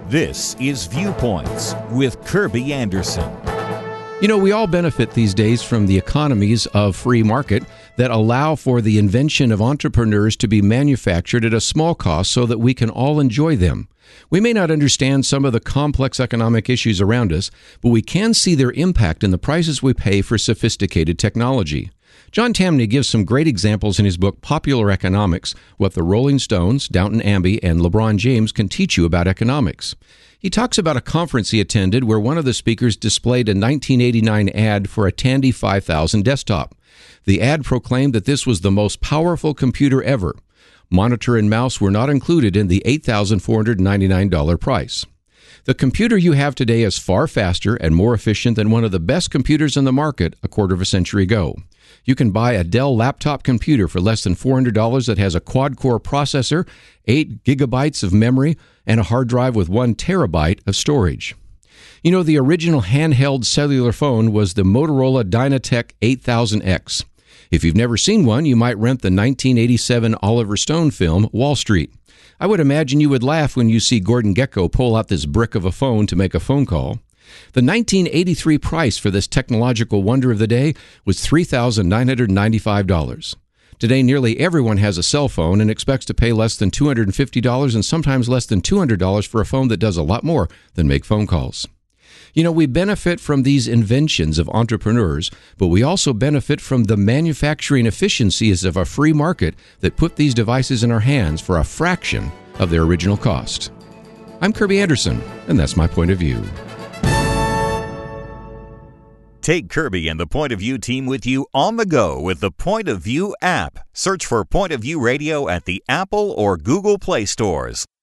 This is Viewpoints with Kirby Anderson. You know, we all benefit these days from the economies of free market that allow for the invention of entrepreneurs to be manufactured at a small cost so that we can all enjoy them. We may not understand some of the complex economic issues around us, but we can see their impact in the prices we pay for sophisticated technology. John Tamny gives some great examples in his book, Popular Economics, What the Rolling Stones, Downton Abbey, and LeBron James Can Teach You About Economics. He talks about a conference he attended where one of the speakers displayed a 1989 ad for a Tandy 5000 desktop. The ad proclaimed that this was the most powerful computer ever. Monitor and mouse were not included in the $8,499 price. The computer you have today is far faster and more efficient than one of the best computers in the market a quarter of a century ago. You can buy a Dell laptop computer for less than $400 that has a quad-core processor, 8 gigabytes of memory, and a hard drive with 1 terabyte of storage. You know, the original handheld cellular phone was the Motorola Dynatec 8000X. If you've never seen one, you might rent the 1987 Oliver Stone film, Wall Street. I would imagine you would laugh when you see Gordon Gekko pull out this brick of a phone to make a phone call. The 1983 price for this technological wonder of the day was $3,995. Today, nearly everyone has a cell phone and expects to pay less than $250 and sometimes less than $200 for a phone that does a lot more than make phone calls. You know, we benefit from these inventions of entrepreneurs, but we also benefit from the manufacturing efficiencies of a free market that put these devices in our hands for a fraction of their original cost. I'm Kirby Anderson, and that's my point of view. Take Kirby and the Point of View team with you on the go with the Point of View app. Search for Point of View Radio at the Apple or Google Play stores.